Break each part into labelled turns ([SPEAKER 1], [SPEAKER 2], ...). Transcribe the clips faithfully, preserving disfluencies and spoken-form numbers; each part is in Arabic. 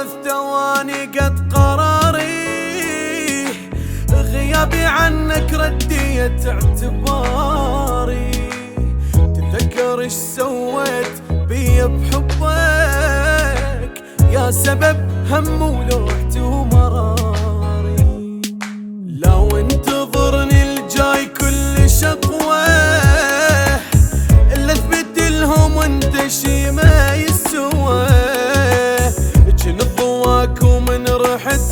[SPEAKER 1] ثلاث ثواني قد قراري، غيابي عنك رديت اعتباري. تذكر ايش سويت بي بحبك، يا سبب هم ولوحتي ومراري. لو انتظرني الجاي كل شقوة، الا اثبت لهم انت شي ما يسوى. جنت ضواك ومن رحت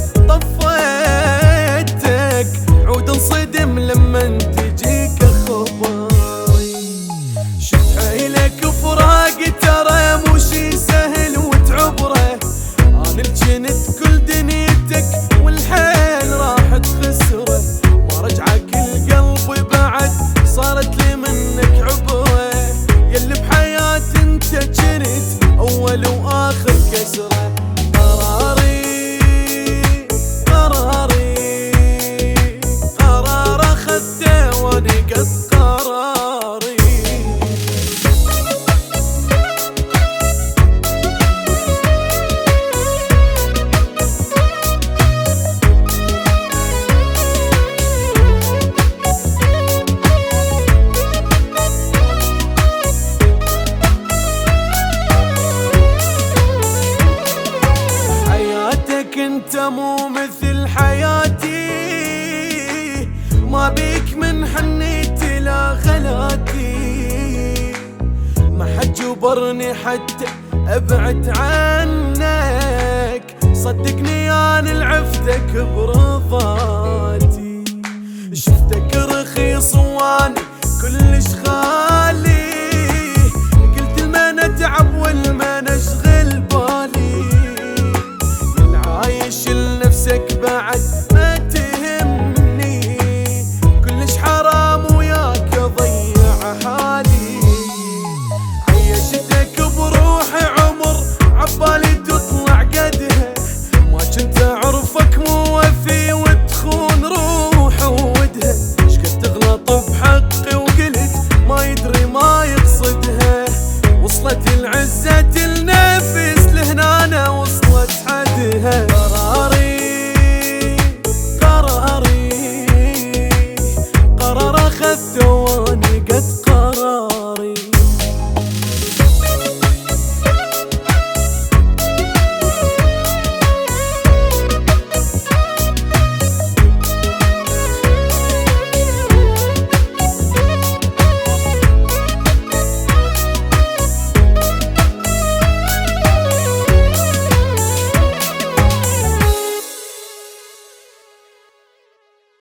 [SPEAKER 1] طفيتك، عود انصدم لما تجيك اخباري. شفت حيلك فراق ترى مو شي سهل وتعبره، انا الجنت كل دنيتك والحيل راحت خسره. ما رجعك القلب بعد صارت لي منك عبره، يلي بحياتي انت جنت اول واخر كسره. قراري قراري قرار اخذته واني قد قراري. انت مو مثل حياتي، ما بيك من حنيتي لا غلاتي. ما حد جبرني حتى ابعد عنك، صدقني انا العفتك برضاك.